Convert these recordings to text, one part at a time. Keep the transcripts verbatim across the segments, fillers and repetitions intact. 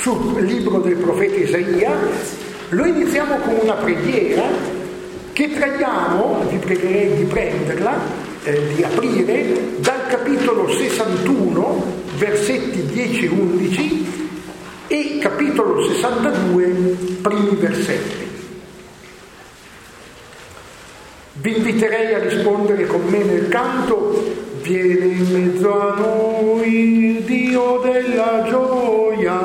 sul libro del profeta Isaia. Lo iniziamo con una preghiera che traiamo, vi pregherei di prenderla, eh, di aprire, dal capitolo sessantuno, versetti dieci undici, e capitolo sessantadue, primi versetti. Vi inviterei a rispondere con me nel canto: viene in mezzo a noi il Dio della gioia,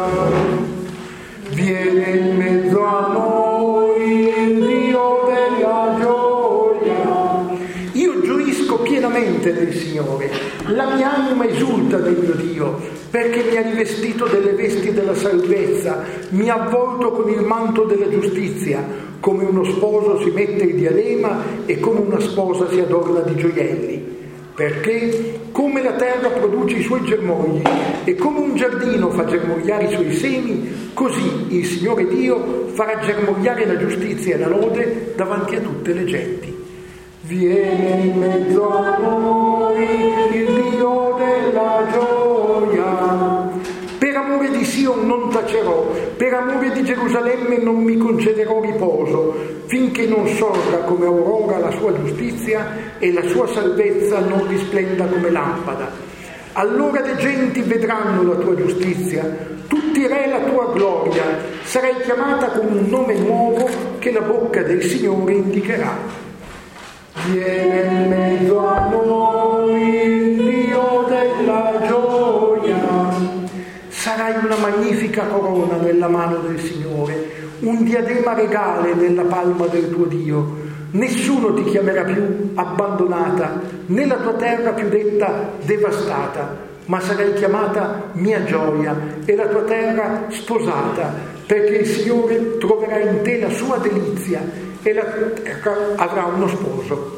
viene in mezzo a noi il Dio della gioia. Io gioisco pienamente nel Signore, la mia anima esulta nel mio Dio, perché mi ha rivestito delle vesti della salvezza, mi ha avvolto con il manto della giustizia, come uno sposo si mette il diadema e come una sposa si adorna di gioielli. Perché come la terra produce i suoi germogli e come un giardino fa germogliare i suoi semi, così il Signore Dio farà germogliare la giustizia e la lode davanti a tutte le genti. Viene in mezzo a noi il Dio della gioia. Per amore di Sion non tacerò, per amore di Gerusalemme non mi concederò riposo, finché non sorga come aurora la sua giustizia e la sua salvezza non risplenda come lampada. Allora le genti vedranno la tua giustizia, tutti i re la tua gloria, sarai chiamata con un nome nuovo che la bocca del Signore indicherà. Viene in mezzo a noi il Dio della gioia. Sarai una magnifica corona nella mano del Signore, un diadema regale nella palma del tuo Dio. Nessuno ti chiamerà più abbandonata, né la tua terra più detta devastata, ma sarai chiamata mia gioia e la tua terra sposata, perché il Signore troverà in te la sua delizia e la terra avrà uno sposo.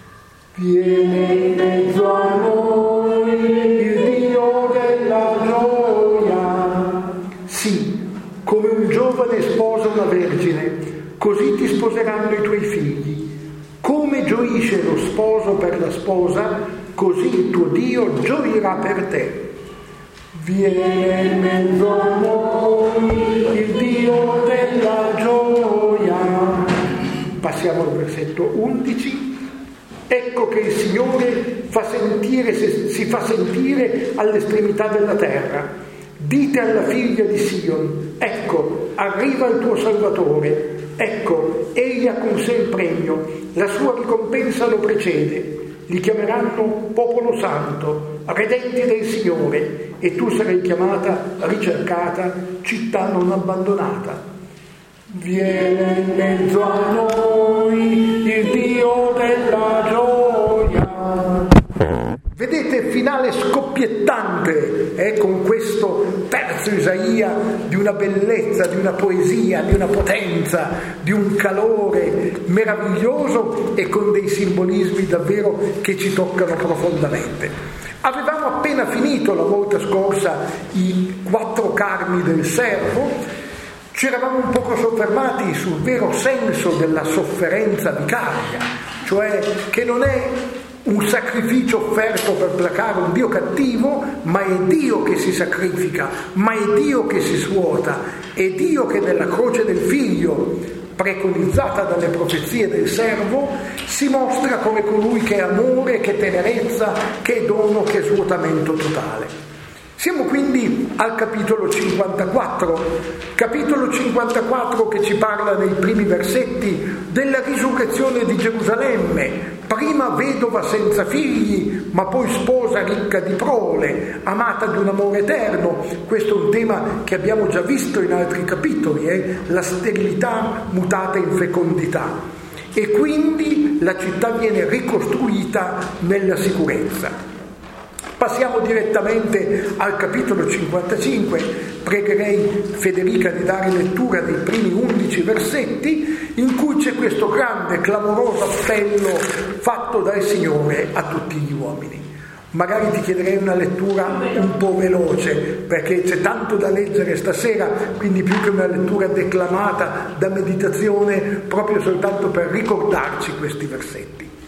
Viene in mezzo a noi il Dio della gioia. Sì, come un giovane sposa una vergine, così ti sposeranno i tuoi figli. Come gioisce lo sposo per la sposa, così il tuo Dio gioirà per te. Viene in mezzo a noi il Dio della gioia. Passiamo al versetto undici. Ecco che il Signore fa sentire, si fa sentire all'estremità della terra. Dite alla figlia di Sion: ecco, arriva il tuo Salvatore. Ecco, egli ha con sé il premio, la sua ricompensa lo precede. Li chiameranno popolo santo, redenti del Signore, e tu sarai chiamata ricercata, città non abbandonata. Viene in mezzo a noi il Dio della gioia. Vedete il finale scoppiettante eh, con questo terzo Isaia, di una bellezza, di una poesia, di una potenza, di un calore meraviglioso e con dei simbolismi davvero che ci toccano profondamente. Avevamo appena finito la volta scorsa i quattro carmi del servo. Ci eravamo un poco soffermati sul vero senso della sofferenza vicaria, cioè che non è un sacrificio offerto per placare un Dio cattivo, ma è Dio che si sacrifica, ma è Dio che si svuota, è Dio che nella croce del Figlio, preconizzata dalle profezie del servo, si mostra come colui che è amore, che è tenerezza, che è dono, che è svuotamento totale. Siamo quindi al capitolo cinquantaquattro, capitolo cinquantaquattro che ci parla nei primi versetti della risurrezione di Gerusalemme, prima vedova senza figli, ma poi sposa ricca di prole, amata di un amore eterno. Questo è un tema che abbiamo già visto in altri capitoli, eh? La sterilità mutata in fecondità. E quindi la città viene ricostruita nella sicurezza. Passiamo direttamente al capitolo cinquantacinque, pregherei Federica di dare lettura dei primi undici versetti, in cui c'è questo grande, clamoroso appello fatto dal Signore a tutti gli uomini. Magari ti chiederei una lettura un po' veloce, perché c'è tanto da leggere stasera, quindi più che una lettura declamata da meditazione, proprio soltanto per ricordarci questi versetti.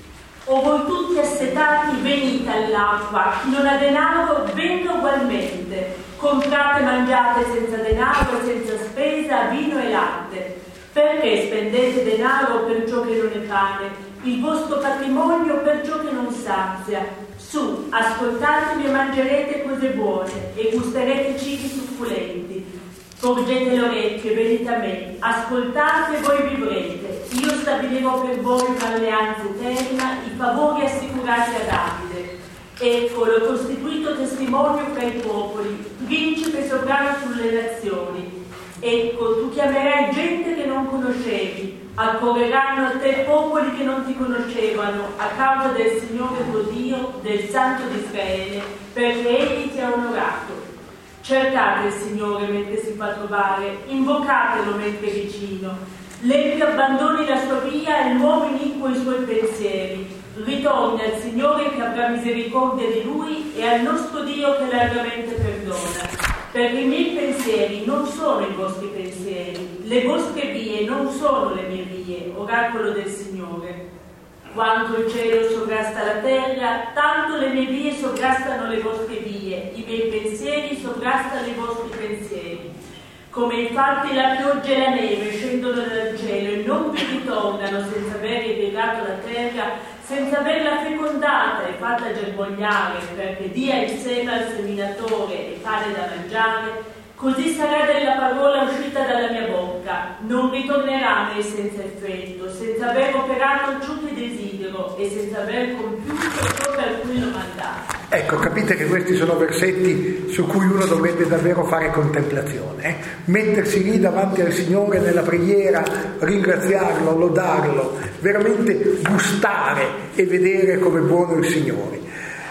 O voi tutti assetati, venite all'acqua, chi non ha denaro venga ugualmente, comprate e mangiate senza denaro, senza spesa, vino e latte. Perché spendete denaro per ciò che non è pane, il vostro patrimonio per ciò che non sazia? Su, ascoltatevi e mangerete cose buone e gusterete cibi succulenti. Porgete le orecchie, venite a me, ascoltate e voi vivrete. Io stabilirò per voi un'alleanza eterna, i favori assicurati a Davide. Ecco, l'ho costituito testimonio fra i popoli, principe sovrano sulle nazioni. Ecco, tu chiamerai gente che non conoscevi, accorreranno a te popoli che non ti conoscevano, a causa del Signore tuo Dio, del Santo di Israele, perché Egli ti ha onorato. Cercate il Signore mentre si fa trovare, invocatelo mentre è vicino. L'empio abbandoni la sua via e l'uomo iniquo i suoi pensieri. Ritorni al Signore che avrà misericordia di lui e al nostro Dio che largamente perdona. Perché i miei pensieri non sono i vostri pensieri, le vostre vie non sono le mie vie, oracolo del Signore. Quanto il cielo sovrasta la terra, tanto le mie vie sovrastano le vostre vie, i miei pensieri sovrastano i vostri pensieri. Come infatti la pioggia e la neve scendono dal cielo e non vi ritornano senza aver irrigato la terra, senza averla fecondata e fatta germogliare, perché dia il seme al seminatore e pane da mangiare, così sarà della parola uscita dalla mia bocca. Non ritornerà a me senza effetto, senza aver operato ciò che desidero e senza aver compiuto ciò per cui l'ho mandato. Ecco, capite che questi sono versetti su cui uno dovrebbe davvero fare contemplazione, eh? Mettersi lì davanti al Signore nella preghiera, ringraziarlo, lodarlo, veramente gustare e vedere come buono il Signore.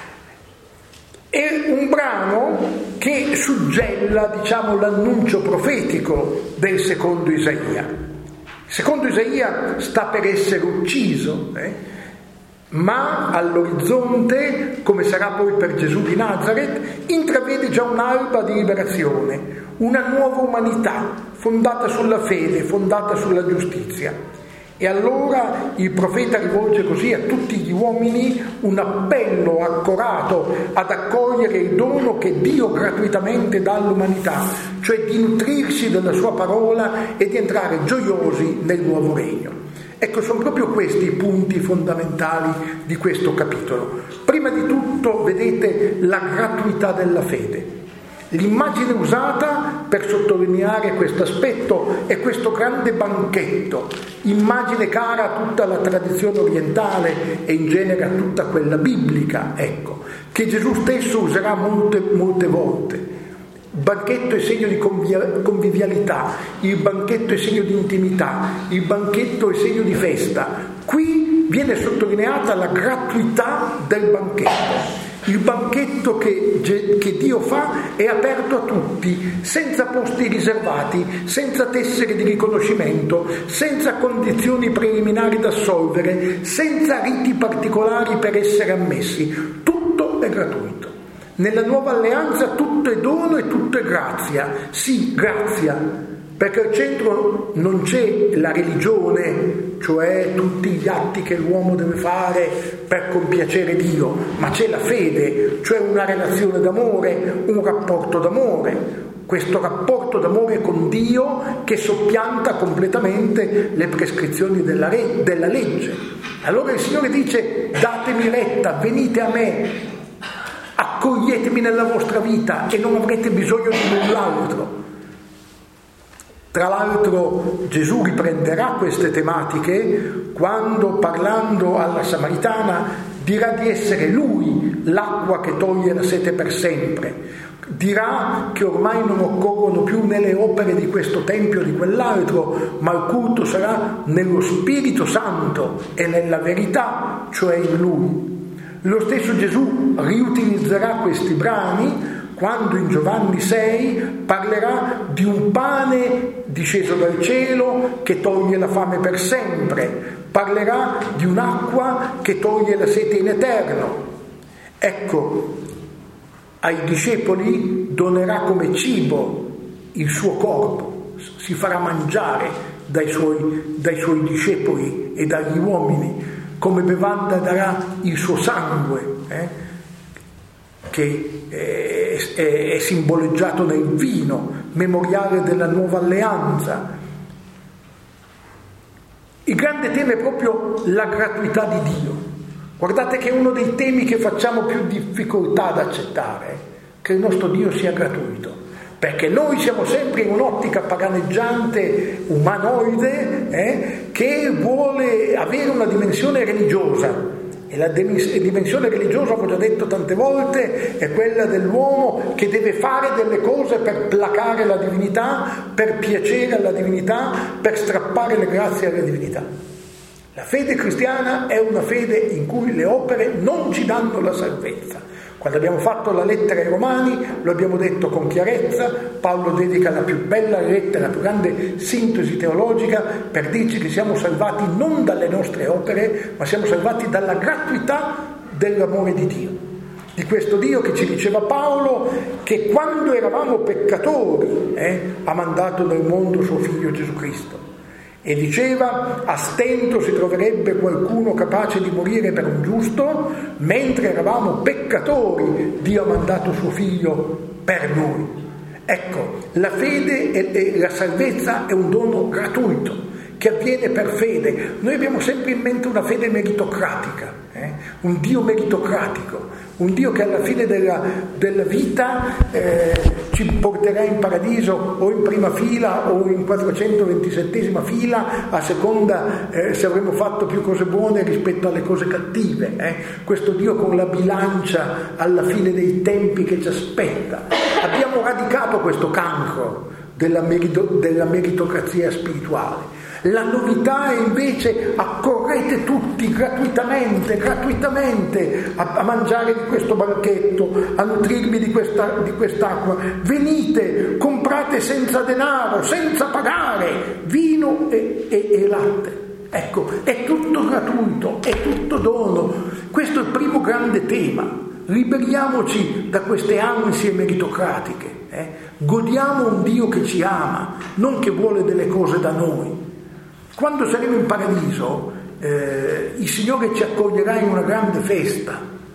È un brano che suggella, diciamo, l'annuncio profetico del secondo Isaia. Il secondo Isaia sta per essere ucciso, eh? Ma all'orizzonte, come sarà poi per Gesù di Nazareth, intravede già un'alba di liberazione, una nuova umanità fondata sulla fede, fondata sulla giustizia. E allora il profeta rivolge così a tutti gli uomini un appello accorato ad accogliere il dono che Dio gratuitamente dà all'umanità, cioè di nutrirsi della sua parola e di entrare gioiosi nel nuovo regno. Ecco, sono proprio questi i punti fondamentali di questo capitolo. Prima di tutto, vedete la gratuità della fede. L'immagine usata per sottolineare questo aspetto è questo grande banchetto, immagine cara a tutta la tradizione orientale e in genere a tutta quella biblica, ecco, che Gesù stesso userà molte, molte volte. Il banchetto è segno di convivialità, il banchetto è segno di intimità, il banchetto è segno di festa. Qui viene sottolineata la gratuità del banchetto. Il banchetto che, che Dio fa è aperto a tutti, senza posti riservati, senza tessere di riconoscimento, senza condizioni preliminari da assolvere, senza riti particolari per essere ammessi. Tutto è gratuito. Nella nuova alleanza tutto è dono e tutto è grazia. Sì, grazia, perché al centro non c'è la religione, cioè tutti gli atti che l'uomo deve fare per compiacere Dio, ma c'è la fede, cioè una relazione d'amore, un rapporto d'amore. Questo rapporto d'amore con Dio che soppianta completamente le prescrizioni della, re, della legge. Allora il Signore dice: datemi retta, venite a me, accoglietemi nella vostra vita e non avrete bisogno di null'altro. Tra l'altro Gesù riprenderà queste tematiche quando, parlando alla Samaritana, dirà di essere Lui l'acqua che toglie la sete per sempre. Dirà che ormai non occorrono più né le opere di questo tempio o di quell'altro, ma il culto sarà nello Spirito Santo e nella verità, cioè in Lui. Lo stesso Gesù riutilizzerà questi brani quando in Giovanni sei parlerà di un pane disceso dal cielo che toglie la fame per sempre, parlerà di un'acqua che toglie la sete in eterno. Ecco, ai discepoli donerà come cibo il suo corpo, si farà mangiare dai suoi, dai suoi discepoli e dagli uomini, come bevanda darà il suo sangue, eh, che è, è, è simboleggiato nel vino, memoriale della nuova alleanza. Il grande tema è proprio la gratuità di Dio. Guardate che è uno dei temi che facciamo più difficoltà ad accettare, che il nostro Dio sia gratuito, perché noi siamo sempre in un'ottica paganeggiante, umanoide, eh, che vuole avere una dimensione religiosa. E la dimensione religiosa, ho già detto tante volte, è quella dell'uomo che deve fare delle cose per placare la divinità, per piacere alla divinità, per strappare le grazie alla divinità. La fede cristiana è una fede in cui le opere non ci danno la salvezza. Quando abbiamo fatto la lettera ai Romani lo abbiamo detto con chiarezza. Paolo dedica la più bella lettera, la più grande sintesi teologica per dirci che siamo salvati non dalle nostre opere, ma siamo salvati dalla gratuità dell'amore di Dio, di questo Dio che ci diceva Paolo, che quando eravamo peccatori eh, ha mandato nel mondo suo figlio Gesù Cristo. E diceva: a stento si troverebbe qualcuno capace di morire per un giusto, mentre eravamo peccatori Dio ha mandato suo figlio per noi. Ecco, la fede e, e la salvezza è un dono gratuito che avviene per fede. Noi abbiamo sempre in mente una fede meritocratica, eh? un Dio meritocratico, un Dio che alla fine della, della vita eh, ci porterà in paradiso o in prima fila o in quattrocentoventisettesima fila, a seconda eh, se avremo fatto più cose buone rispetto alle cose cattive. Eh? Questo Dio con la bilancia alla fine dei tempi che ci aspetta. Abbiamo radicato questo cancro della, merito, della meritocrazia spirituale. La novità è invece: accorrete tutti gratuitamente, gratuitamente a, a mangiare di questo banchetto, a nutrirvi di, questa, di quest'acqua. Venite, comprate senza denaro, senza pagare, vino e, e, e latte. Ecco, è tutto gratuito, è tutto dono. Questo è il primo grande tema. Liberiamoci da queste ansie meritocratiche. Eh? Godiamo un Dio che ci ama, non che vuole delle cose da noi. Quando saremo in paradiso, eh, il Signore ci accoglierà in una grande festa.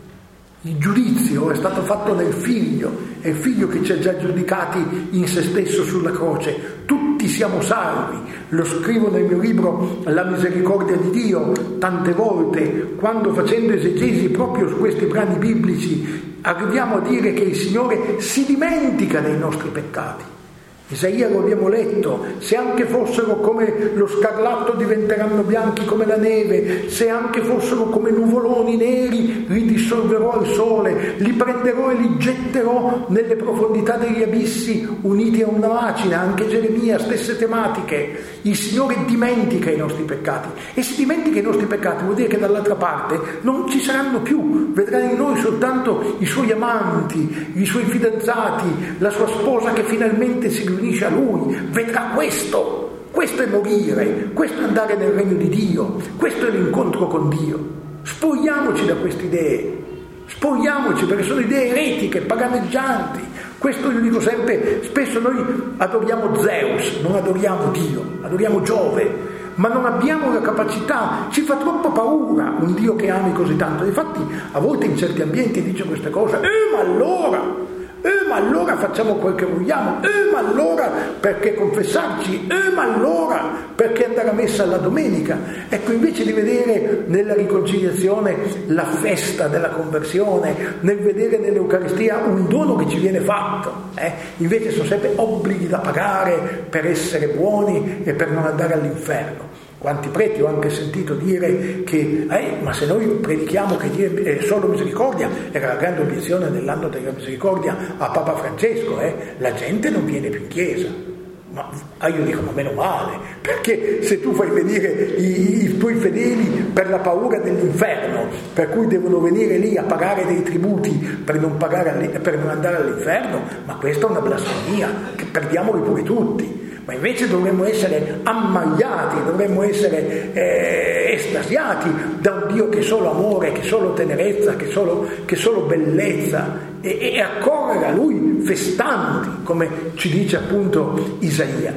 Il giudizio è stato fatto nel Figlio, è il Figlio che ci ha già giudicati in se stesso sulla croce. Tutti siamo salvi. Lo scrivo nel mio libro La misericordia di Dio tante volte, quando facendo esegesi proprio su questi brani biblici arriviamo a dire che il Signore si dimentica dei nostri peccati. Isaia lo abbiamo letto: se anche fossero come lo scarlatto diventeranno bianchi come la neve, se anche fossero come nuvoloni neri li dissolverò al sole, li prenderò e li getterò nelle profondità degli abissi uniti a una macina. Anche Geremia, stesse tematiche. Il Signore dimentica i nostri peccati, e se dimentica i nostri peccati vuol dire che dall'altra parte non ci saranno più, vedrà in noi soltanto i suoi amanti, i suoi fidanzati, la sua sposa che finalmente si unisce a lui. Vedrà questo, questo è morire, questo è andare nel regno di Dio, questo è l'incontro con Dio. Spogliamoci da queste idee, spogliamoci, perché sono idee eretiche, paganeggianti. Questo io dico sempre: spesso noi adoriamo Zeus, non adoriamo Dio, adoriamo Giove, ma non abbiamo la capacità, ci fa troppo paura un Dio che ami così tanto. Infatti a volte in certi ambienti dice queste cose: eh ma allora Eh, ma allora facciamo quel che vogliamo, eh, ma allora perché confessarci, eh, ma allora perché andare a messa alla domenica. Ecco, invece di vedere nella riconciliazione la festa della conversione, nel vedere nell'Eucaristia un dono che ci viene fatto, eh, invece sono sempre obblighi da pagare per essere buoni e per non andare all'inferno. Quanti preti ho anche sentito dire che eh, ma se noi predichiamo che Dio è solo misericordia, era la grande obiezione nell'anno della misericordia a Papa Francesco, eh, la gente non viene più in chiesa. Ma ah, io dico: ma meno male, perché se tu fai venire i, i tuoi fedeli per la paura dell'inferno, per cui devono venire lì a pagare dei tributi per non, pagare, per non andare all'inferno, ma questa è una blasfemia, che perdiamoli pure tutti. Ma invece dovremmo essere ammaliati, dovremmo essere eh, estasiati da un Dio che è solo amore, che è solo tenerezza, che è solo, che è solo bellezza, e, e accorrere a Lui festanti, come ci dice appunto Isaia.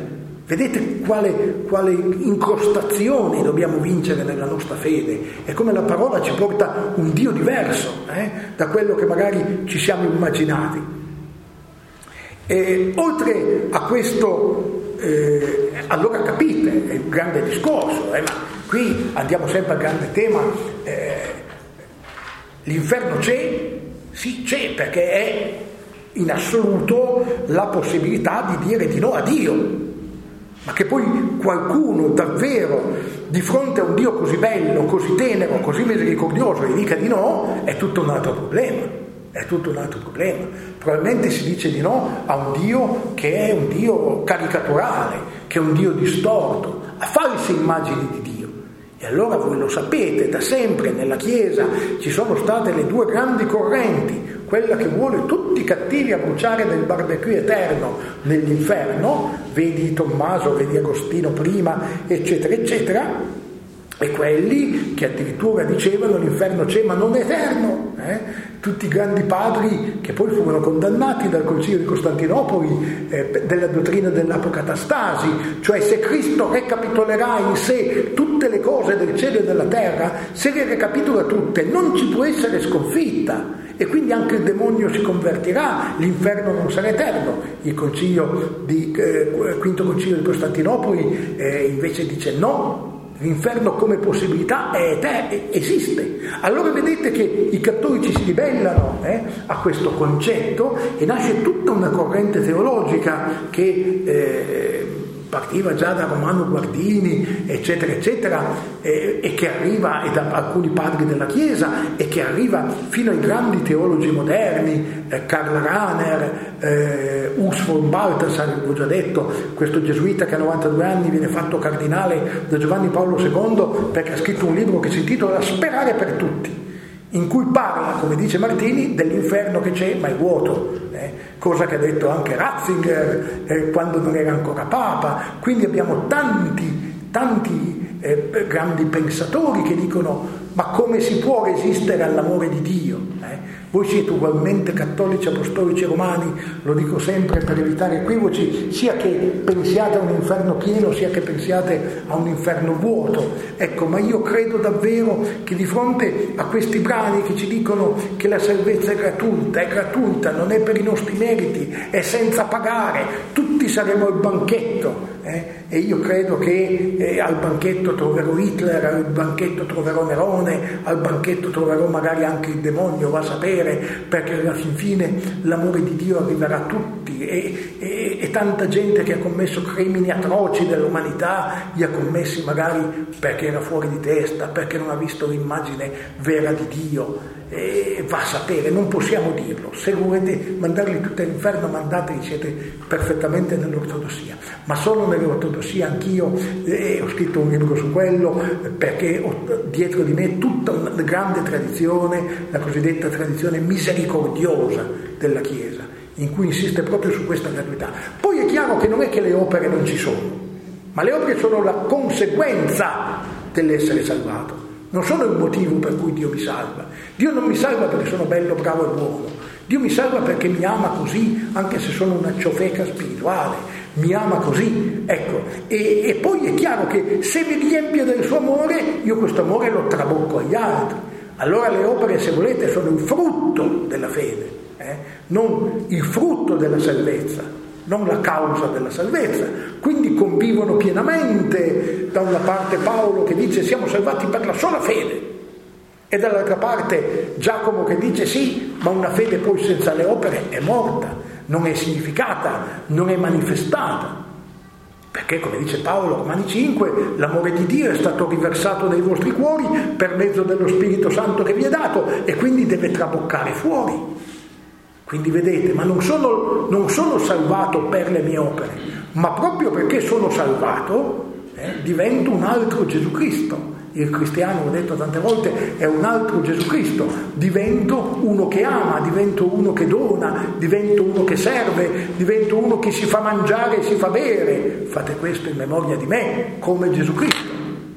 Vedete quale, quale incrostazioni dobbiamo vincere nella nostra fede? È come la parola ci porta un Dio diverso eh, da quello che magari ci siamo immaginati. E oltre a questo, eh, allora capite, è un grande discorso, eh, ma qui andiamo sempre al grande tema, eh, l'inferno c'è? Sì, c'è, perché è in assoluto la possibilità di dire di no a Dio. Ma che poi qualcuno davvero di fronte a un Dio così bello, così tenero, così misericordioso gli dica di no, è tutto un altro problema, è tutto un altro problema. Probabilmente si dice di no a un Dio che è un Dio caricaturale, che è un Dio distorto, a false immagini di Dio. E allora voi lo sapete, da sempre nella Chiesa ci sono state le due grandi correnti, quella che vuole tutti cattivi a bruciare nel barbecue eterno nell'inferno, vedi Tommaso, vedi Agostino prima, eccetera, eccetera, e quelli che addirittura dicevano l'inferno c'è ma non è eterno, eh? Tutti i grandi padri che poi furono condannati dal Concilio di Costantinopoli eh, della dottrina dell'apocatastasi, cioè se Cristo recapitolerà in sé tutte le cose del cielo e della terra, se le recapitola tutte non ci può essere sconfitta e quindi anche il demonio si convertirà, l'inferno non sarà eterno. Il concilio di, eh, quinto concilio di Costantinopoli eh, invece dice no, l'inferno come possibilità è eterno, esiste. Allora vedete che i cattolici si ribellano eh, a questo concetto e nasce tutta una corrente teologica che eh, partiva già da Romano Guardini, eccetera, eccetera, eh, e che arriva, e da alcuni padri della Chiesa, e che arriva fino ai grandi teologi moderni, eh, Karl Rahner, eh, Urs von Balthasar, vi ho già detto, questo gesuita che a novantadue anni viene fatto cardinale da Giovanni Paolo secondo perché ha scritto un libro che si intitola Sperare per tutti, in cui parla, come dice Martini, dell'inferno che c'è ma è vuoto, eh? cosa che ha detto anche Ratzinger eh, quando non era ancora Papa. Quindi abbiamo tanti, tanti eh, grandi pensatori che dicono ma come si può resistere all'amore di Dio? Eh? Voi siete ugualmente cattolici, apostolici, romani, lo dico sempre per evitare equivoci, sia che pensiate a un inferno pieno, sia che pensiate a un inferno vuoto. Ecco, ma io credo davvero che di fronte a questi brani che ci dicono che la salvezza è gratuita, è gratuita, non è per i nostri meriti, è senza pagare, tutti saremo al banchetto. Eh? E io credo che eh, al banchetto troverò Hitler, al banchetto troverò Nerone, al banchetto troverò magari anche il demonio, va a sapere, perché alla fin fine l'amore di Dio arriverà a tutti e, e, e tanta gente che ha commesso crimini atroci dell'umanità li ha commessi magari perché era fuori di testa, perché non ha visto l'immagine vera di Dio. E va a sapere, non possiamo dirlo. Se volete mandarli tutti all'inferno, mandateli, siete perfettamente nell'ortodossia, ma solo nell'ortodossia. Anch'io eh, ho scritto un libro su quello perché ho dietro di me tutta una grande tradizione, la cosiddetta tradizione misericordiosa della Chiesa, in cui insiste proprio su questa gratuità. Poi è chiaro che non è che le opere non ci sono, ma le opere sono la conseguenza dell'essere salvato, non sono il motivo per cui Dio mi salva. Dio non mi salva perché sono bello, bravo e buono. Dio mi salva perché mi ama così, anche se sono una ciofeca spirituale, mi ama così, ecco. E, e poi è chiaro che se mi riempie del suo amore, io questo amore lo trabocco agli altri. Allora le opere, se volete, sono il frutto della fede, eh? non il frutto della salvezza, non la causa della salvezza. Quindi convivono pienamente, da una parte Paolo che dice siamo salvati per la sola fede, e dall'altra parte Giacomo che dice sì, ma una fede poi senza le opere è morta, non è significata, non è manifestata, perché come dice Paolo, Romani cinque, l'amore di Dio è stato riversato nei vostri cuori per mezzo dello Spirito Santo che vi è dato, e quindi deve traboccare fuori. Quindi vedete, ma non sono, non sono salvato per le mie opere, ma proprio perché sono salvato eh, divento un altro Gesù Cristo. Il cristiano, ho detto tante volte, è un altro Gesù Cristo. Divento uno che ama, divento uno che dona, divento uno che serve, divento uno che si fa mangiare e si fa bere. Fate questo in memoria di me, come Gesù Cristo.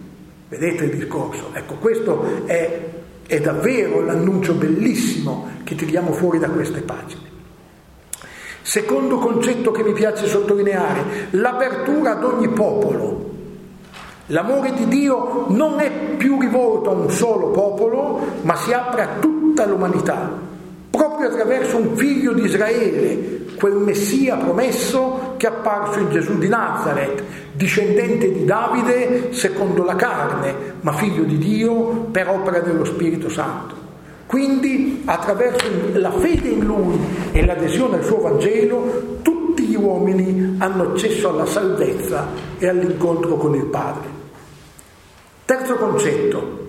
Vedete il discorso? Ecco, questo è, è davvero l'annuncio bellissimo che tiriamo fuori da queste pagine. Secondo concetto che mi piace sottolineare, l'apertura ad ogni popolo. L'amore di Dio non è più rivolto a un solo popolo, ma si apre a tutta l'umanità, proprio attraverso un figlio di Israele, quel Messia promesso che è apparso in Gesù di Nazaret, discendente di Davide secondo la carne, ma figlio di Dio per opera dello Spirito Santo. Quindi, attraverso la fede in Lui e l'adesione al suo Vangelo, tutti gli uomini hanno accesso alla salvezza e all'incontro con il Padre. Terzo concetto,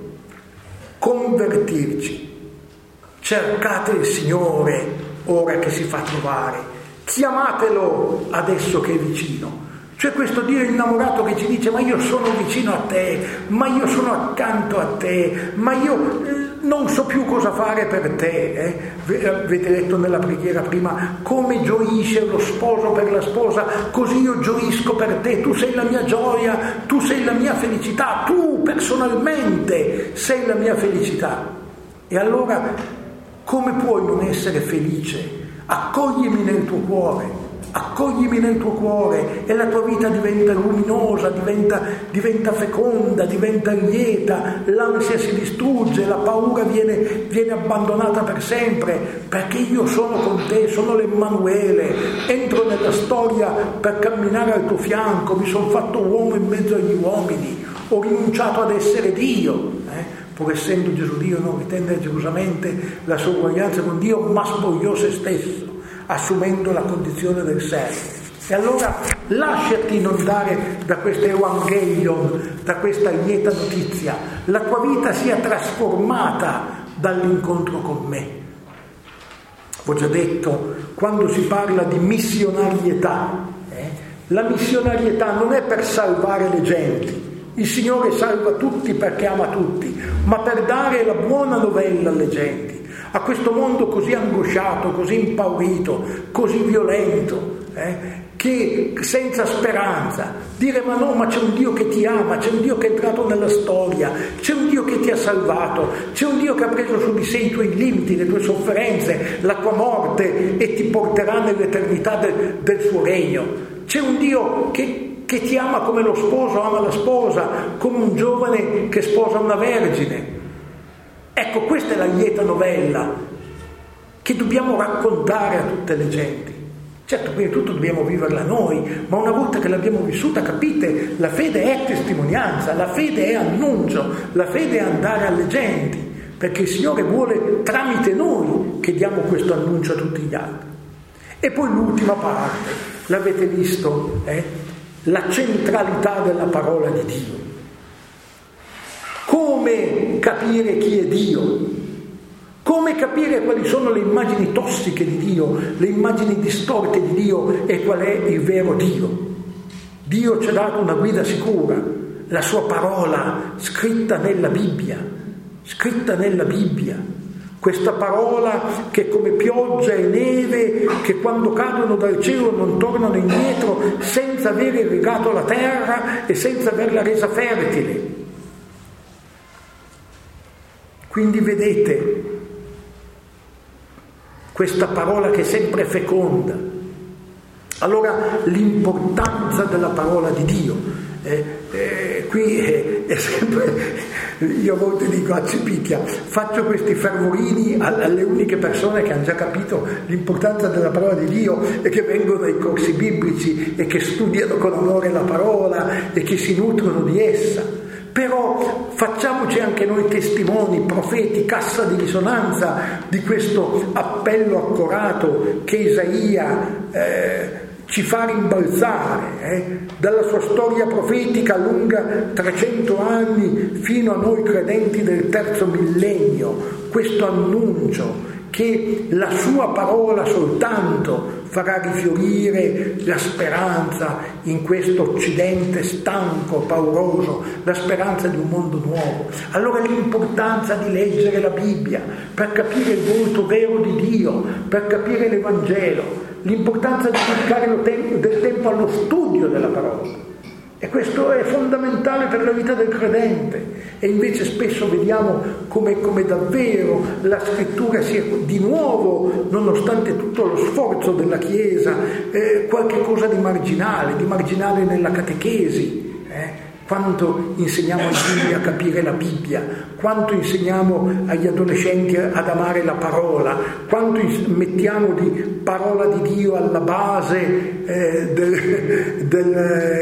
convertirci. Cercate il Signore ora che si fa trovare, chiamatelo adesso che è vicino. Cioè questo Dio innamorato che ci dice: ma io sono vicino a te, ma io sono accanto a te, ma io non so più cosa fare per te. Eh? Avete letto nella preghiera prima come gioisce lo sposo per la sposa, così io gioisco per te, tu sei la mia gioia, tu sei la mia felicità, tu personalmente sei la mia felicità. E allora come puoi non essere felice? Accoglimi nel tuo cuore. Accoglimi nel tuo cuore e la tua vita diventa luminosa, diventa, diventa feconda, diventa lieta, l'ansia si distrugge, la paura viene, viene abbandonata per sempre, perché io sono con te, sono l'Emmanuele, entro nella storia per camminare al tuo fianco, mi sono fatto uomo in mezzo agli uomini, ho rinunciato ad essere Dio. Eh? Pur essendo Gesù Dio non ritenne gelosamente la sua uguaglianza con Dio, ma spogliò se stesso, assumendo la condizione del servo. E allora lasciati inondare da questo evangelion, da questa lieta notizia, la tua vita sia trasformata dall'incontro con me. Ho già detto, quando si parla di missionarietà, eh, la missionarietà non è per salvare le genti. Il Signore salva tutti perché ama tutti, ma per dare la buona novella alle genti, a questo mondo così angosciato, così impaurito, così violento, eh, che senza speranza, dire: ma no, ma c'è un Dio che ti ama, c'è un Dio che è entrato nella storia, c'è un Dio che ti ha salvato, c'è un Dio che ha preso su di sé i tuoi limiti, le tue sofferenze, la tua morte e ti porterà nell'eternità del, del suo regno. C'è un Dio che che ti ama come lo sposo ama la sposa, come un giovane che sposa una vergine. Ecco, questa è la lieta novella che dobbiamo raccontare a tutte le genti. Certo, prima di tutto dobbiamo viverla noi, ma una volta che l'abbiamo vissuta, capite, la fede è testimonianza, la fede è annuncio, la fede è andare alle genti, perché il Signore vuole tramite noi che diamo questo annuncio a tutti gli altri. E poi l'ultima parte, l'avete visto, eh? La centralità della parola di Dio. Come capire chi è Dio? Come capire quali sono le immagini tossiche di Dio, le immagini distorte di Dio e qual è il vero Dio? Dio ci ha dato una guida sicura, la sua parola scritta nella Bibbia, scritta nella Bibbia. Questa parola che come pioggia e neve, che quando cadono dal cielo non tornano indietro senza aver irrigato la terra e senza averla resa fertile. Quindi vedete, questa parola che è sempre feconda. Allora l'importanza della parola di Dio. Eh, eh, qui è, è sempre, io a volte dico a Cipicchia, faccio questi fervorini alle uniche persone che hanno già capito l'importanza della parola di Dio e che vengono ai corsi biblici e che studiano con amore la parola e che si nutrono di essa. Però facciamoci anche noi testimoni, profeti, cassa di risonanza di questo appello accorato che Isaia eh, ci fa rimbalzare eh, dalla sua storia profetica lunga trecento anni fino a noi credenti del terzo millennio, questo annuncio che la sua parola soltanto farà rifiorire la speranza in questo occidente stanco, pauroso, la speranza di un mondo nuovo. Allora l'importanza di leggere la Bibbia per capire il volto vero di Dio, per capire l'Evangelo, l'importanza di dedicare del tempo allo studio della parola. E questo è fondamentale per la vita del credente. E invece spesso vediamo come, come davvero la scrittura sia di nuovo, nonostante tutto lo sforzo della Chiesa, eh, qualche cosa di marginale, di marginale nella catechesi. Eh? Quanto insegniamo ai figli a capire la Bibbia, quanto insegniamo agli adolescenti ad amare la parola, quanto mettiamo di parola di Dio alla base eh, del, del,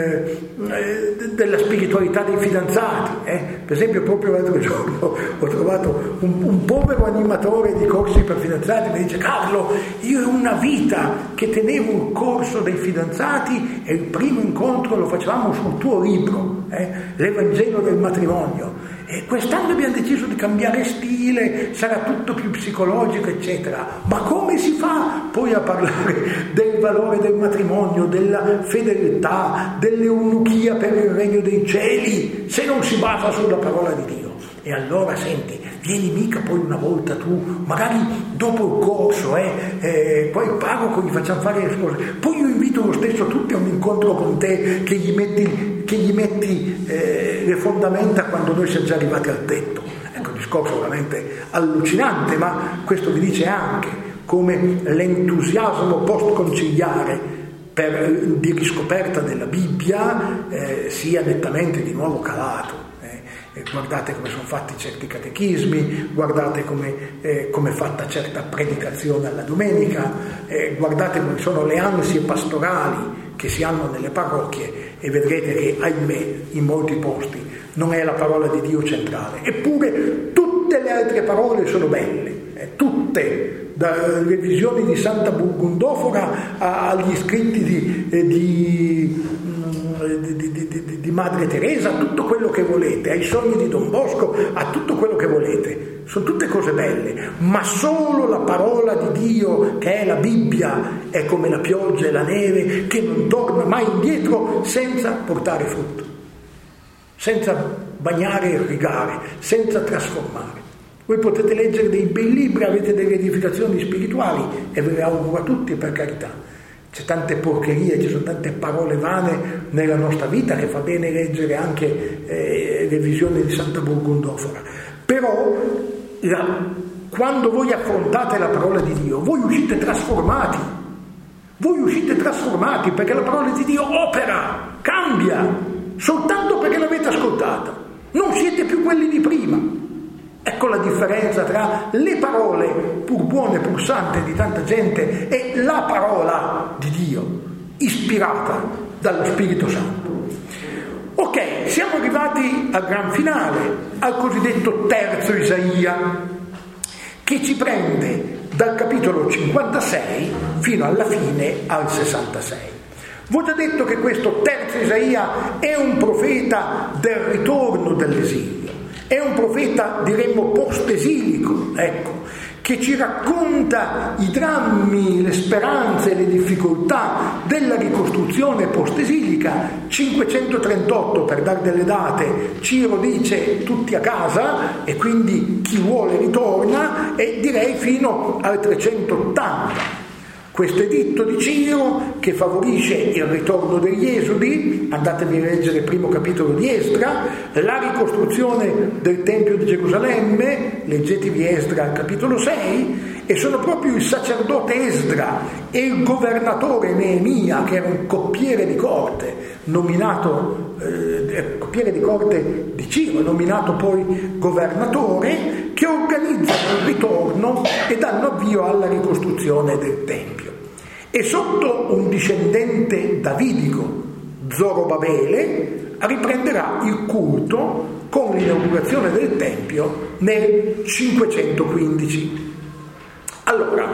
eh, della spiritualità dei fidanzati. Eh? Per esempio proprio l'altro giorno ho trovato un, un povero animatore di corsi per fidanzati, mi dice: Carlo, io è una vita che tenevo un corso dei fidanzati e il primo incontro lo facevamo sul tuo libro. Eh, l'Evangelo del matrimonio, e quest'anno abbiamo deciso di cambiare stile, sarà tutto più psicologico eccetera. Ma come si fa poi a parlare del valore del matrimonio, della fedeltà, dell'eunuchia per il regno dei cieli, se non si basa sulla parola di Dio? E allora senti, vieni mica poi una volta tu, magari dopo il corso, eh, eh, poi il parroco gli facciamo fare le cose, poi io invito lo stesso tutti a un incontro con te che gli metti, che gli metti eh, le fondamenta quando noi siamo già arrivati al tetto. Ecco, un discorso veramente allucinante, ma questo vi dice anche come l'entusiasmo post-conciliare per, di riscoperta della Bibbia eh, sia nettamente di nuovo calato. Guardate come sono fatti certi catechismi, guardate come eh, come è fatta certa predicazione alla domenica, eh, guardate come sono le ansie pastorali che si hanno nelle parrocchie, e vedrete che, ahimè, in molti posti non è la parola di Dio centrale. Eppure tutte le altre parole sono belle, eh, tutte, dalle visioni di Santa Burgundofora agli scritti di, eh, di Di, di, di, di Madre Teresa, tutto quello che volete, ai sogni di Don Bosco, a tutto quello che volete, sono tutte cose belle, ma solo la parola di Dio, che è la Bibbia, è come la pioggia e la neve che non torna mai indietro senza portare frutto, senza bagnare e irrigare, senza trasformare. Voi potete leggere dei bei libri, avete delle edificazioni spirituali, e ve le auguro a tutti, per carità. C'è tante porcherie, ci sono tante parole vane nella nostra vita, che fa bene leggere anche eh, le visioni di Santa Burgundofora. Però la, quando voi affrontate la parola di Dio, voi uscite trasformati, voi uscite trasformati perché la parola di Dio opera, cambia, soltanto perché l'avete ascoltata. Non siete più quelli di prima. Ecco la differenza tra le parole pur buone, pur sante di tanta gente, e la parola di Dio, ispirata dallo Spirito Santo. Ok, siamo arrivati al gran finale, al cosiddetto terzo Isaia, che ci prende dal capitolo cinquantasei fino alla fine al sessantasei. Vi ho già detto che questo terzo Isaia è un profeta del ritorno dall'esilio. È un profeta, diremmo, post-esilico, ecco, che ci racconta i drammi, le speranze e le difficoltà della ricostruzione post-esilica. cinquecentotrentotto, per dare delle date, Ciro dice tutti a casa, e quindi chi vuole ritorna, e direi fino al trecentottanta. Questo editto di Ciro, che favorisce il ritorno degli esodi, andatevi a leggere il primo capitolo di Esdra, la ricostruzione del Tempio di Gerusalemme, leggetevi Esdra al capitolo sei, e sono proprio il sacerdote Esdra e il governatore Neemia, che era un coppiere di corte, nominato eh, coppiere di corte di Ciro, nominato poi governatore, che organizzano il ritorno e danno avvio alla ricostruzione del Tempio. E sotto un discendente davidico, Zorobabele, riprenderà il culto con l'inaugurazione del Tempio nel cinquecentoquindici. Allora,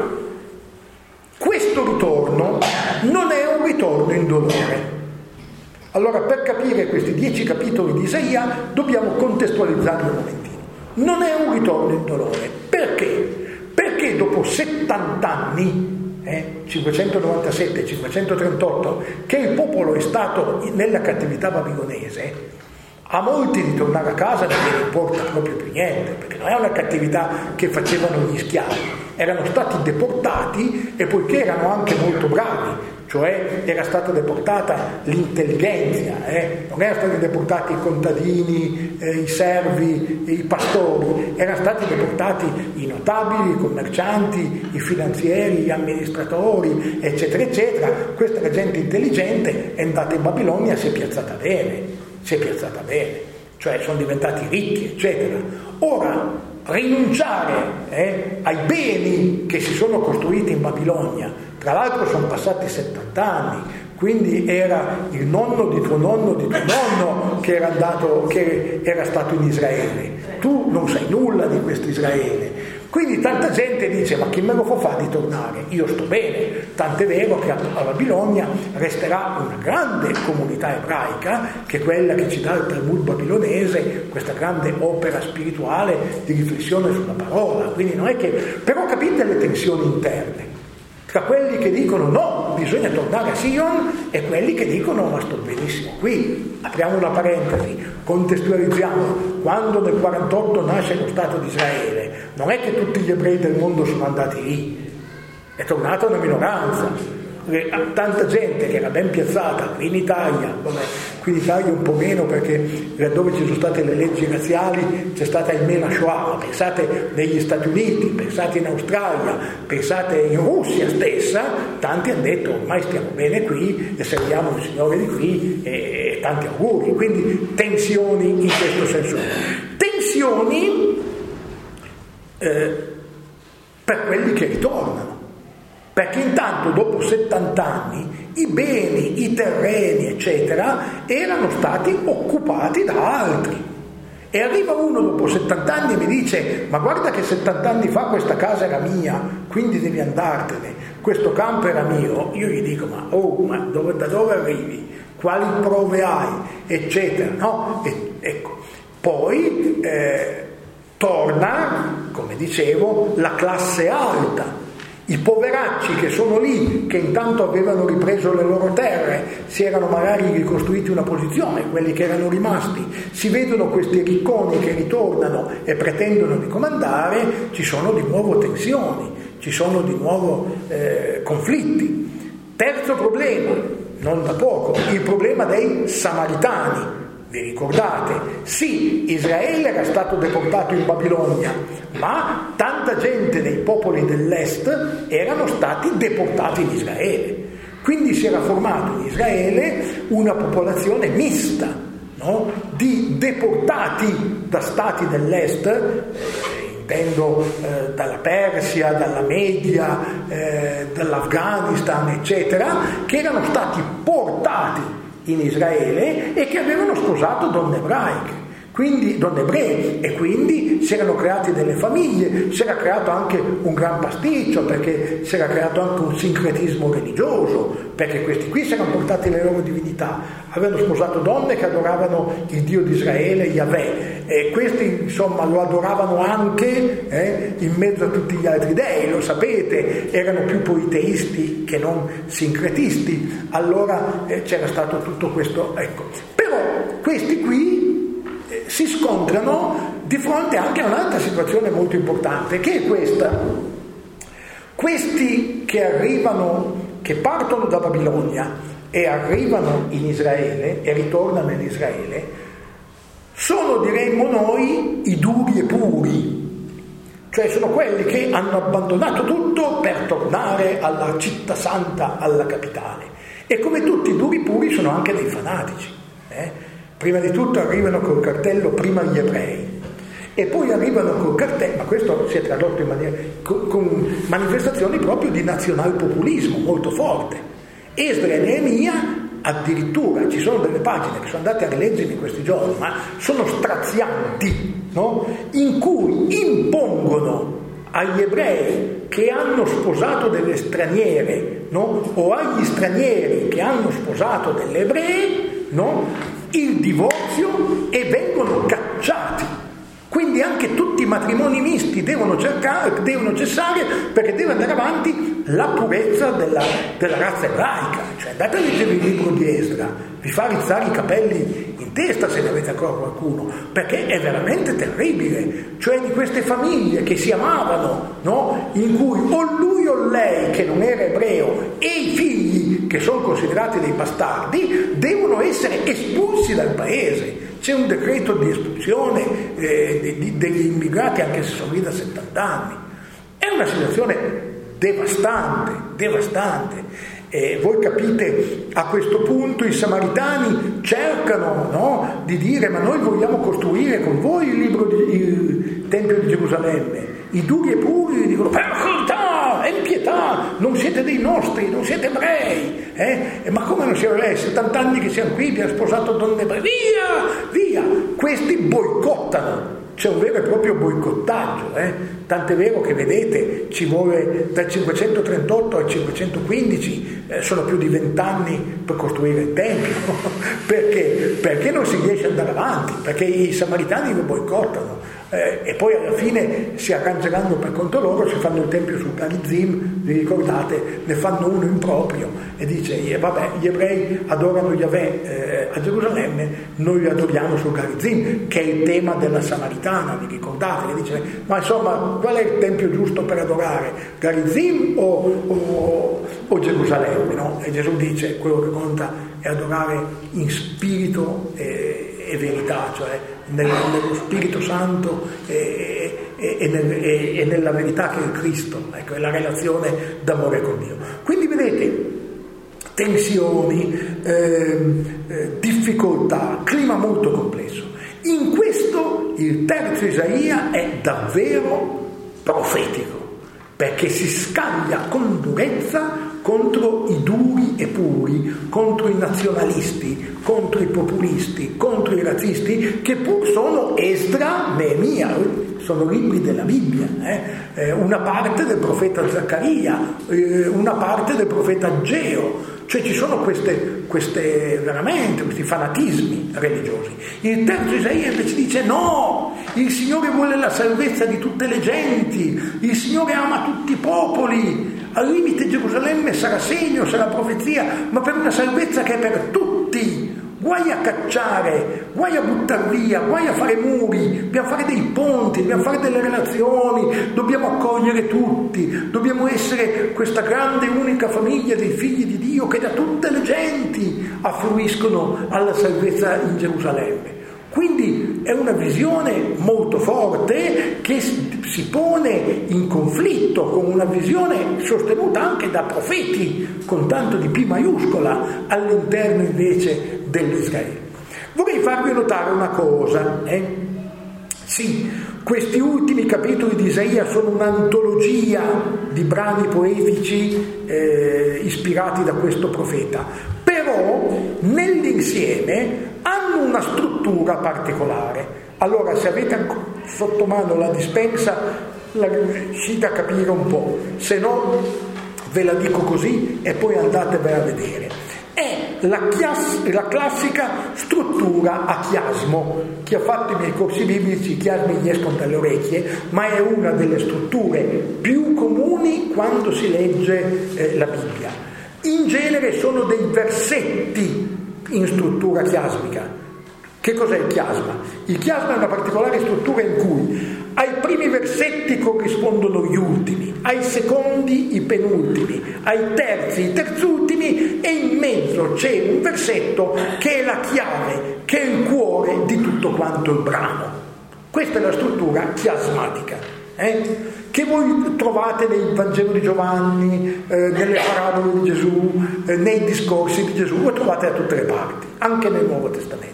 questo ritorno non è un ritorno indolore. Allora, per capire questi dieci capitoli di Isaia dobbiamo contestualizzarli un momentino. Non è un ritorno indolore. Perché? Perché dopo settanta anni, eh, cinquecentonovantasette cinquecentotrentotto, che il popolo è stato nella cattività babilonese, a molti di tornare a casa non gli importa proprio più niente, perché non è una cattività che facevano gli schiavi, erano stati deportati, e poiché erano anche molto bravi, cioè era stata deportata l'intelligenza, eh? non erano stati deportati i contadini, eh, i servi, i pastori, erano stati deportati i notabili, i commercianti, i finanzieri, gli amministratori, eccetera, eccetera. Questa era gente intelligente, è andata in Babilonia e si è piazzata bene, si è piazzata bene, cioè sono diventati ricchi, eccetera. Ora, rinunciare eh, ai beni che si sono costruiti in Babilonia, tra l'altro sono passati settanta anni, quindi era il nonno di tuo nonno di tuo nonno che era andato, che era stato in Israele, tu non sai nulla di questo Israele, quindi tanta gente dice: ma chi me lo fa fare di tornare? Io sto bene, tant'è vero che a Babilonia resterà una grande comunità ebraica, che è quella che ci dà il Talmud babilonese, questa grande opera spirituale di riflessione sulla parola. Quindi non è che, però capite le tensioni interne tra quelli che dicono no, bisogna tornare a Sion, e quelli che dicono ma sto benissimo qui. Apriamo una parentesi, contestualizziamo: quando nel quarantotto nasce lo Stato di Israele, non è che tutti gli ebrei del mondo sono andati lì, è tornata una minoranza. Tanta gente che era ben piazzata qui in Italia, vabbè, qui in Italia un po' meno, perché dove ci sono state le leggi razziali c'è stata il la Shoah, ma pensate negli Stati Uniti, pensate in Australia, pensate in Russia stessa, tanti hanno detto ormai stiamo bene qui e serviamo il Signore di qui, e, e tanti auguri. Quindi tensioni in questo senso, tensioni eh, per quelli che ritornano. Perché intanto dopo settanta anni i beni, i terreni, eccetera, erano stati occupati da altri. E arriva uno dopo settanta anni e mi dice: ma guarda che settanta anni fa questa casa era mia, quindi devi andartene, questo campo era mio. Io gli dico: ma, oh, ma dove, da dove arrivi? Quali prove hai? Eccetera. No? E, ecco. Poi eh, torna, come dicevo, la classe alta. I poveracci che sono lì, che intanto avevano ripreso le loro terre, si erano magari ricostruiti una posizione, quelli che erano rimasti, si vedono questi ricconi che ritornano e pretendono di comandare, ci sono di nuovo tensioni, ci sono di nuovo eh, conflitti. Terzo problema, non da poco, il problema dei Samaritani. Vi ricordate? Sì, Israele era stato deportato in Babilonia, ma tanta gente dei popoli dell'est erano stati deportati in Israele. Quindi si era formato in Israele una popolazione mista, no? Di deportati da stati dell'est, eh, intendo eh, dalla Persia, dalla Media, eh, dall'Afghanistan, eccetera, che erano stati portati in Israele e che avevano sposato donne ebraiche, quindi donne ebree, e quindi si erano create delle famiglie, si era creato anche un gran pasticcio, perché si era creato anche un sincretismo religioso, perché questi qui si erano portati le loro divinità, avevano sposato donne che adoravano il Dio di Israele, Yahweh, e questi insomma lo adoravano anche eh, in mezzo a tutti gli altri dei, lo sapete, erano più politeisti che non sincretisti. Allora eh, c'era stato tutto questo, ecco. Però questi qui si scontrano di fronte anche a un'altra situazione molto importante, che è questa: questi che arrivano, che partono da Babilonia e arrivano in Israele e ritornano in Israele, sono, diremmo noi, i duri e puri, cioè sono quelli che hanno abbandonato tutto per tornare alla città santa, alla capitale. E come tutti i duri puri sono anche dei fanatici, eh? Prima di tutto arrivano col cartello prima gli ebrei, e poi arrivano col cartello, ma questo si è tradotto in maniera, con, con manifestazioni proprio di nazionalpopulismo molto forte. Esdra e Neemia addirittura, ci sono delle pagine che sono andate a rileggere in questi giorni, ma sono strazianti, no? In cui impongono agli ebrei che hanno sposato delle straniere, no? O agli stranieri che hanno sposato delle ebree, no? Il divorzio, e vengono cacciati Quindi anche tutti i matrimoni misti devono, cercare, devono cessare, perché deve andare avanti la purezza della, della razza ebraica. Cioè, andate a leggere il libro di Esdra, vi fa rizzare i capelli in testa se ne avete ancora qualcuno, perché è veramente terribile. Cioè, di queste famiglie che si amavano, no? In cui o lui o lei, che non era ebreo, e i figli, che sono considerati dei bastardi, devono essere espulsi dal paese. C'è un decreto di espulsione eh, di, degli immigrati anche se sono lì da settanta anni. È una situazione devastante, devastante. E voi capite, a questo punto i samaritani cercano, no, di dire: ma noi vogliamo costruire con voi il, libro di, il Tempio di Gerusalemme. I duri e puri dicono: per carità, è impietà, non siete dei nostri, non siete ebrei. Eh? Ma come non siamo ebrei? settanta anni che siamo qui, abbiamo sposato donne ebrei, via, via. Questi boicottano. C'è un vero e proprio boicottaggio, eh? Tant'è vero che vedete, ci vuole dal cinquecentotrentotto al cinquecentoquindici, eh, sono più di vent'anni per costruire il Tempio. Perché? Perché non si riesce ad andare avanti, perché i samaritani lo boicottano. Eh, e poi alla fine si arrangeranno per conto loro, si fanno il Tempio sul Garizim, vi ricordate, ne fanno uno improprio e dice: eh, vabbè, gli ebrei adorano Yahweh eh, a Gerusalemme, noi li adoriamo sul Garizim, che è il tema della Samaritana, vi ricordate? Che dice: ma insomma, qual è il tempio giusto per adorare? Garizim o, o, o Gerusalemme? No? E Gesù dice: quello che conta è adorare in spirito e, e verità, cioè nel, nello Spirito Santo e, e, e, nel, e, e nella verità che è Cristo. Ecco, è la relazione d'amore con Dio. Quindi vedete, tensioni, eh, eh, difficoltà, clima molto complesso. In questo il terzo Isaia è davvero profetico, perché si scaglia con durezza contro i duri e puri, contro i nazionalisti, contro i populisti, contro i razzisti, che pur sono Esdra, Neemia, sono libri della Bibbia, eh? una parte del profeta Zaccaria, eh, una parte del profeta Ageo. Cioè ci sono queste, queste veramente questi fanatismi religiosi. Il terzo Isaia invece dice: no, il Signore vuole la salvezza di tutte le genti, il Signore ama tutti i popoli, al limite Gerusalemme sarà segno, sarà profezia, ma per una salvezza che è per tutti. Guai a cacciare, guai a buttar via, guai a fare muri, dobbiamo fare dei ponti, dobbiamo fare delle relazioni, dobbiamo accogliere tutti, dobbiamo essere questa grande unica famiglia dei figli di Dio che da tutte le genti affluiscono alla salvezza in Gerusalemme. Quindi è una visione molto forte che si pone in conflitto con una visione sostenuta anche da profeti con tanto di P maiuscola all'interno invece dell'Israele. Vorrei farvi notare una cosa, eh? Sì, questi ultimi capitoli di Isaia sono un'antologia di brani poetici eh, ispirati da questo profeta, però nell'insieme hanno una struttura particolare. Allora, se avete sotto mano la dispensa, la riuscite a capire un po', se no ve la dico così e poi andatevela a vedere. È la, chiass- la classica struttura a chiasmo. Chi ha fatto i miei corsi biblici, i chiasmi gli escono dalle orecchie, ma è una delle strutture più comuni quando si legge eh, la Bibbia. In genere sono dei versetti in struttura chiasmica. Che cos'è il chiasma? Il chiasma è una particolare struttura in cui ai primi versetti corrispondono gli ultimi, ai secondi i penultimi, ai terzi i terzultimi, e in mezzo c'è un versetto che è la chiave, che è il cuore di tutto quanto il brano. Questa è la struttura chiasmatica, eh? che voi trovate nel Vangelo di Giovanni, eh, nelle parabole di Gesù, eh, nei discorsi di Gesù, lo trovate da tutte le parti, anche nel Nuovo Testamento.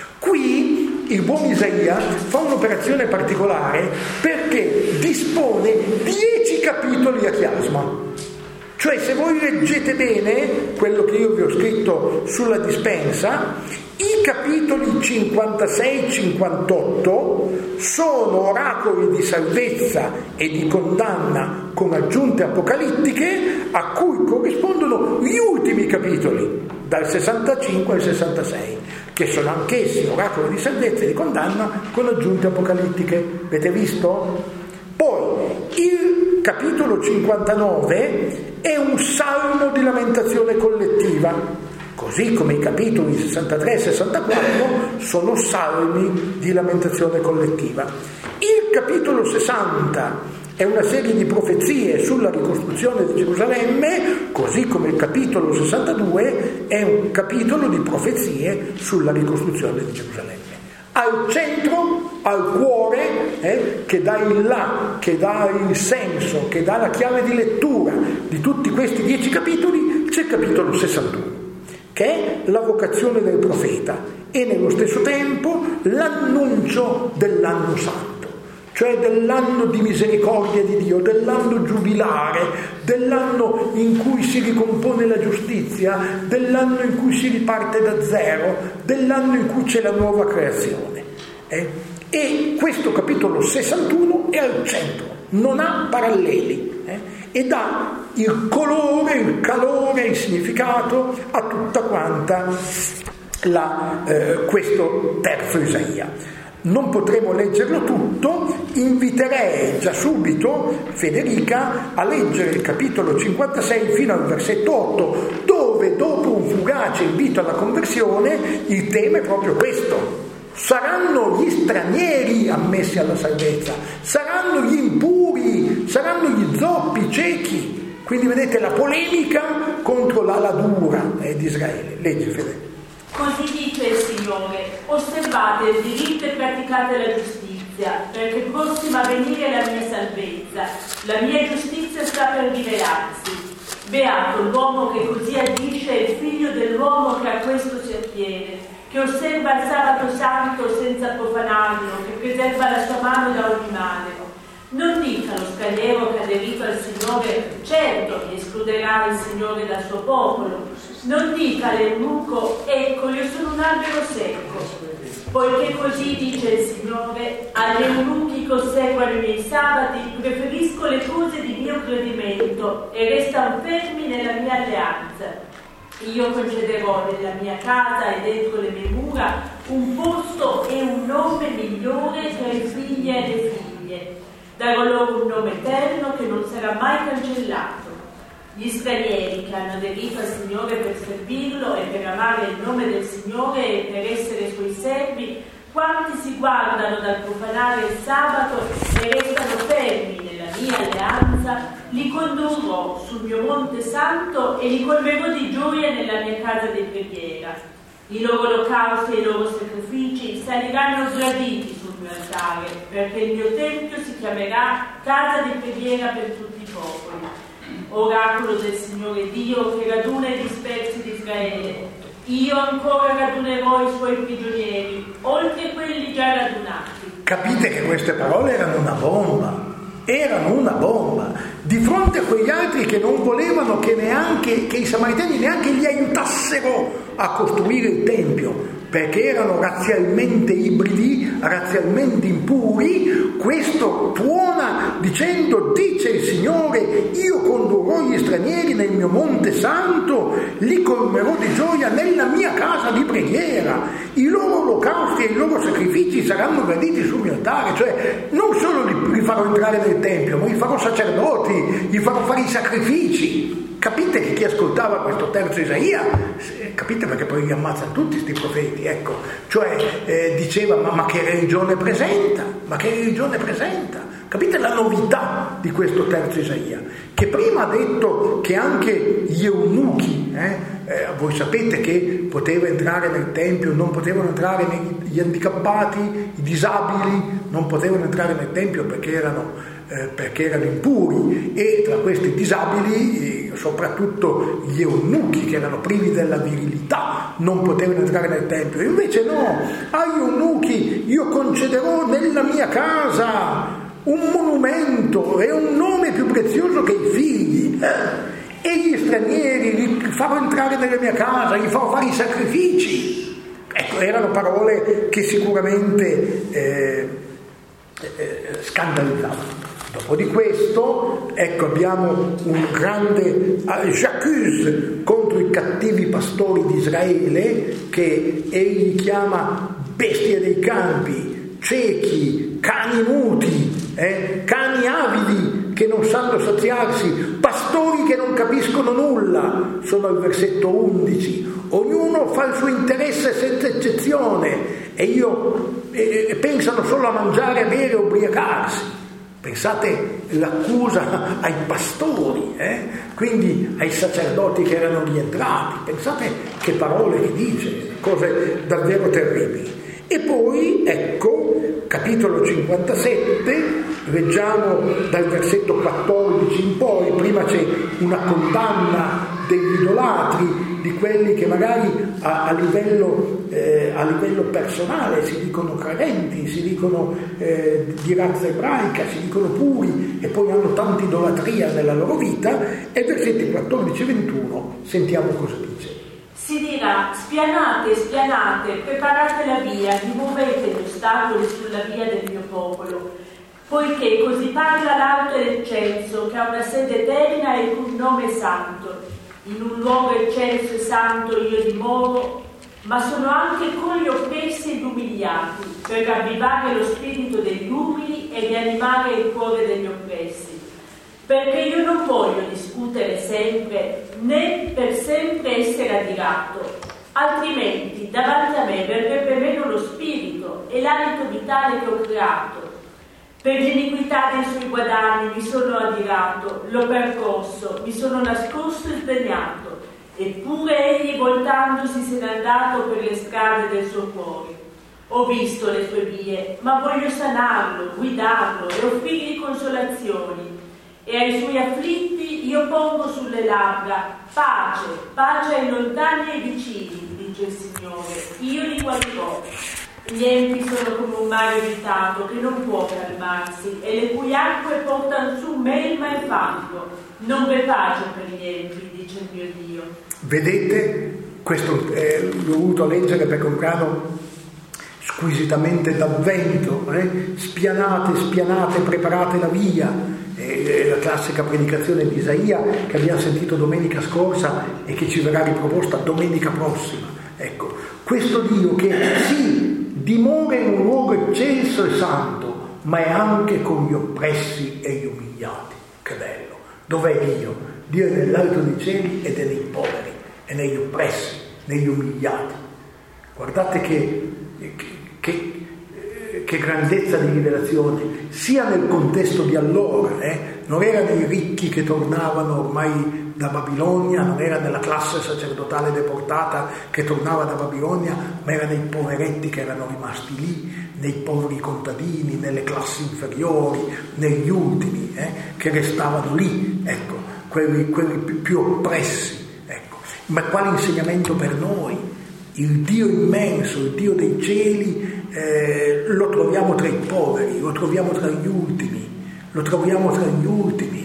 Qui il buon Isaia fa un'operazione particolare perché dispone dieci capitoli a chiasma. Cioè, se voi leggete bene quello che io vi ho scritto sulla dispensa, i capitoli cinquantasei cinquantotto sono oracoli di salvezza e di condanna con aggiunte apocalittiche a cui corrispondono gli ultimi capitoli, dal sessantacinque al sessantasei, che sono anch'essi oracolo di salvezza e di condanna con aggiunte apocalittiche. Avete visto? Poi il capitolo cinquantanove è un salmo di lamentazione collettiva, così come i capitoli sessantatré e sessantaquattro sono salmi di lamentazione collettiva. Il capitolo sessanta è una serie di profezie sulla ricostruzione di Gerusalemme, così come il capitolo sessantadue è un capitolo di profezie sulla ricostruzione di Gerusalemme. Al centro, al cuore, eh, che dà il là, che dà il senso, che dà la chiave di lettura di tutti questi dieci capitoli, c'è il capitolo sessantuno, che è la vocazione del profeta e nello stesso tempo l'annuncio dell'anno santo, cioè dell'anno di misericordia di Dio, dell'anno giubilare, dell'anno in cui si ricompone la giustizia, dell'anno in cui si riparte da zero, dell'anno in cui c'è la nuova creazione. Eh? E questo capitolo sessantuno è al centro, non ha paralleli, eh? e dà il colore, il calore, il significato a tutta quanta la, eh, questo terzo Isaia. Non potremo leggerlo tutto, inviterei già subito Federica a leggere il capitolo cinquantasei fino al versetto otto, dove dopo un fugace invito alla conversione il tema è proprio questo: saranno gli stranieri ammessi alla salvezza, saranno gli impuri, saranno gli zoppi, i ciechi. Quindi vedete la polemica contro l'ala dura eh, di Israele. Leggi, Federica. Così dice il Signore: osservate il diritto e praticate la giustizia, perché prossima a venire la mia salvezza, la mia giustizia sta per rivelarsi. Beato l'uomo che così agisce e il figlio dell'uomo che a questo si attiene, che osserva il sabato santo senza profanarlo, che preserva la sua mano da ogni male. Non dica lo straniero che ha aderito al Signore: certo mi escluderà il Signore dal suo popolo. Non dica l'eunuco: ecco, io sono un albero secco. Poiché così dice il Signore: agli eunuchi che osservano i miei sabati preferisco le cose di mio gradimento e restano fermi nella mia alleanza. Io concederò nella mia casa e dentro le mie mura un posto e un nome migliore per i figli e le figlie. Darò loro un nome eterno che non sarà mai cancellato. Gli stranieri che hanno aderito al Signore per servirlo e per amare il nome del Signore e per essere suoi servi, quanti si guardano dal profanare il sabato e restano fermi nella mia alleanza, li condurrò sul mio monte santo e li colmerò di gioia nella mia casa di preghiera. I loro olocausti e i loro sacrifici saliranno graditi sul mio altare, perché il mio tempio si chiamerà casa di preghiera per tutti i popoli. Oracolo del Signore Dio che raduna i dispersi di Israele. Io ancora radunerò i suoi prigionieri, oltre quelli già radunati. Capite che queste parole erano una bomba, erano una bomba. Di fronte a quegli altri che non volevano che neanche che i samaritani neanche li aiutassero a costruire il Tempio, perché erano razzialmente ibridi, razzialmente impuri, questo tuona dicendo: dice il Signore, io condurrò gli stranieri nel mio monte santo, li colmerò di gioia nella mia casa di preghiera, i loro olocausti e i loro sacrifici saranno graditi sul mio altare. Cioè non solo li, li farò entrare nel Tempio, ma li farò sacerdoti, gli farò fare i sacrifici. Capite che chi ascoltava questo terzo Isaia, capite perché poi li ammazzano tutti questi profeti, ecco, cioè eh, diceva ma, ma che religione presenta, ma che religione presenta, capite la novità di questo terzo Isaia, che prima ha detto che anche gli eunuchi, eh, eh, voi sapete che poteva entrare nel Tempio, non potevano entrare gli handicappati, i disabili, non potevano entrare nel Tempio perché erano Eh, perché erano impuri, e tra questi disabili eh, soprattutto gli eunuchi che erano privi della virilità non potevano entrare nel Tempio. Invece no, agli eunuchi io concederò nella mia casa un monumento e un nome più prezioso che i figli, eh? e gli stranieri li farò entrare nella mia casa, gli farò fare i sacrifici. Ecco, erano parole che sicuramente eh, eh, scandalizzavano. Dopo di questo, ecco, abbiamo un grande j'accuse contro i cattivi pastori di Israele, che egli chiama bestie dei campi, ciechi, cani muti, eh, cani avidi che non sanno saziarsi, pastori che non capiscono nulla, sono al versetto undici. Ognuno fa il suo interesse senza eccezione e io e pensano solo a mangiare, a bere e ubriacarsi. Pensate l'accusa ai pastori, eh? Quindi ai sacerdoti che erano rientrati. Pensate che parole che dice, cose davvero terribili. E poi, ecco, capitolo cinquantasette, leggiamo dal versetto quattordici in poi. Prima c'è una condanna degli idolatri, di quelli che magari a, a, livello, eh, a livello personale si dicono credenti, si dicono eh, di razza ebraica, si dicono puri e poi hanno tanta idolatria nella loro vita. E versetti quattordici e ventuno sentiamo cosa dice. Si dirà: spianate, spianate, preparate la via, rimuovete gli ostacoli sulla via del mio popolo, poiché così parla l'alto e l'eccelso, che ha una sede eterna e il cui nome è santo. In un luogo eccelso e santo io dimoro, ma sono anche con gli oppressi e gli umiliati, per ravvivare lo spirito degli umili e rianimare il cuore degli oppressi. Perché io non voglio discutere sempre, né per sempre essere adirato, altrimenti davanti a me verrebbe meno lo spirito e l'alito vitale che ho creato. Per l'iniquità dei suoi guadagni mi sono adirato, l'ho percosso, mi sono nascosto e sdegnato, eppure egli voltandosi se n'è andato per le strade del suo cuore. Ho visto le sue vie, ma voglio sanarlo, guidarlo e offrirgli consolazioni. E ai suoi afflitti io pongo sulle labbra pace, pace ai lontani e ai vicini, dice il Signore, io li guarirò. Gli empi sono come un mare agitato che non può calmarsi e le cui acque portano su melma e fango. Non v'è pace per gli empi, dice il mio Dio. Vedete, questo eh, l'ho voluto leggere perché è un brano squisitamente d'avvento, eh? Spianate, spianate, preparate la via. È la classica predicazione di Isaia che abbiamo sentito domenica scorsa e che ci verrà riproposta domenica prossima. Ecco, questo Dio che sì, dimora in un luogo eccelso e santo, ma è anche con gli oppressi e gli umiliati. Che bello! Dov'è Dio? Dio è nell'alto dei cieli ed è nei poveri, è negli oppressi, negli umiliati. Guardate che, che, che Che grandezza di rivelazione, sia nel contesto di allora, eh? Non erano i ricchi che tornavano ormai da Babilonia, non era nella classe sacerdotale deportata che tornava da Babilonia, ma erano i poveretti che erano rimasti lì, nei poveri contadini, nelle classi inferiori, negli ultimi, eh? Che restavano lì, ecco, quelli, quelli più, più oppressi, ecco. Ma quale insegnamento per noi? Il Dio immenso, il Dio dei cieli, Eh, lo troviamo tra i poveri, lo troviamo tra gli ultimi, lo troviamo tra gli ultimi.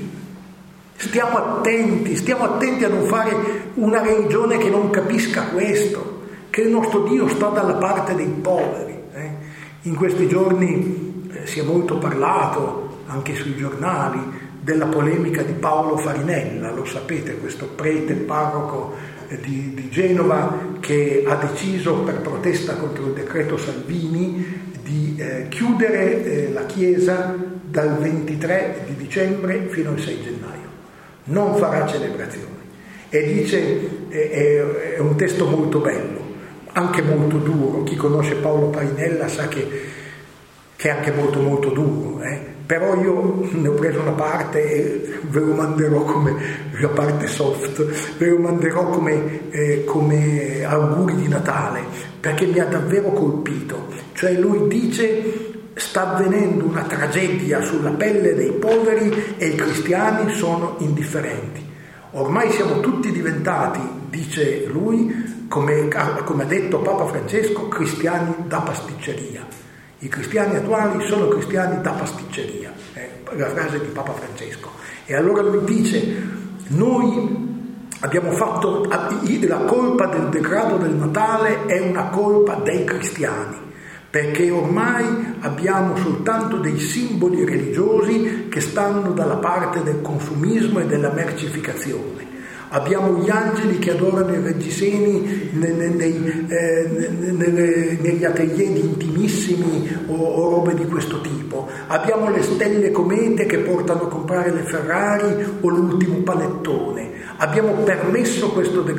Stiamo attenti, stiamo attenti a non fare una religione che non capisca questo, che il nostro Dio sta dalla parte dei poveri. Eh? In questi giorni eh, si è molto parlato, anche sui giornali, della polemica di Paolo Farinella, lo sapete, questo prete parroco Di, di Genova che ha deciso per protesta contro il decreto Salvini di eh, chiudere eh, la chiesa dal ventitré di dicembre fino al sei gennaio, non farà celebrazioni e dice eh, è un testo molto bello, anche molto duro. Chi conosce Paolo Farinella sa che, che è anche molto molto duro, eh? Però io ne ho preso una parte e ve lo manderò come la parte soft, ve lo manderò come, eh, come auguri di Natale, perché mi ha davvero colpito. Cioè lui dice: sta avvenendo una tragedia sulla pelle dei poveri e i cristiani sono indifferenti. Ormai siamo tutti diventati, dice lui, come, come ha detto Papa Francesco, cristiani da pasticceria. I cristiani attuali sono cristiani da pasticceria, è la frase di Papa Francesco. E allora lui dice: noi abbiamo fatto la colpa del degrado del Natale, è una colpa dei cristiani, perché ormai abbiamo soltanto dei simboli religiosi che stanno dalla parte del consumismo e della mercificazione. abbiamo gli angeli che adorano i reggiseni nei, nei, eh, nelle, negli atelier di intimissimi o, o robe di questo tipo, abbiamo le stelle comete che portano a comprare le Ferrari o l'ultimo panettone, abbiamo permesso questo